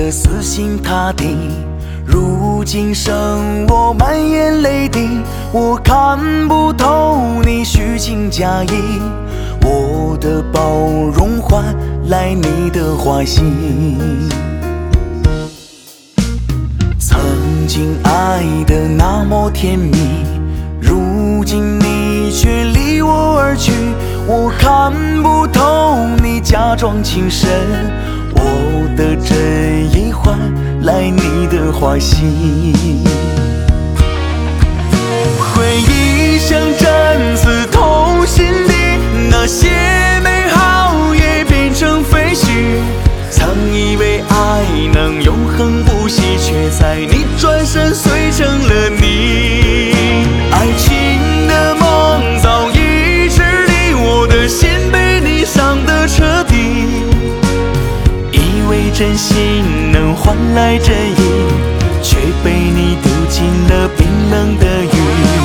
的死心塌地，如今剩我满眼泪滴。我看不透你虚情假意，我的包容换来你的花心。曾经爱得那么甜蜜，如今你却离我而去。我看不透你假装情深，我的真意换来你的花心。回忆像针刺痛心底，那些美好也变成废墟。曾以为爱能永恒不息，却在你转身碎成了泥。爱情的梦早已支离，我的心被你伤得彻底。以为真心能换来真意，却被你丢进了冰冷的雨。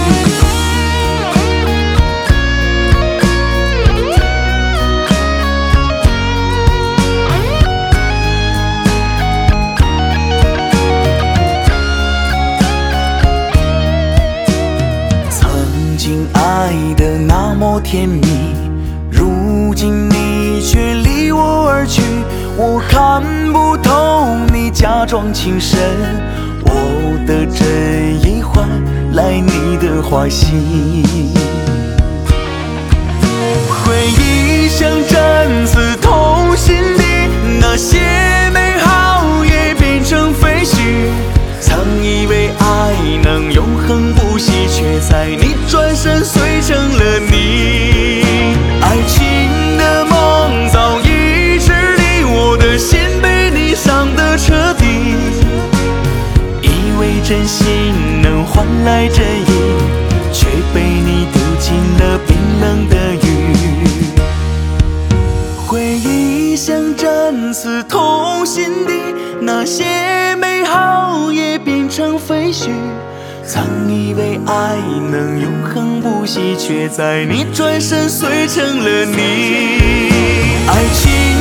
曾经爱得那么甜蜜，如今你却离我而去。我看不透你假装情深，我的真意换来你的花心。回忆像针刺痛心底，那些美好也变成废墟。曾以为爱能永恒不息，却在你转身碎成了泥。爱情的梦早已支离，我的心被你伤得彻底。以为真心能换来真意，却被你丢进了冰冷的雨。回忆像针刺痛心底，那些美好也变成废墟。曾以为爱能永恒不息，却在你转身碎成了泥。爱情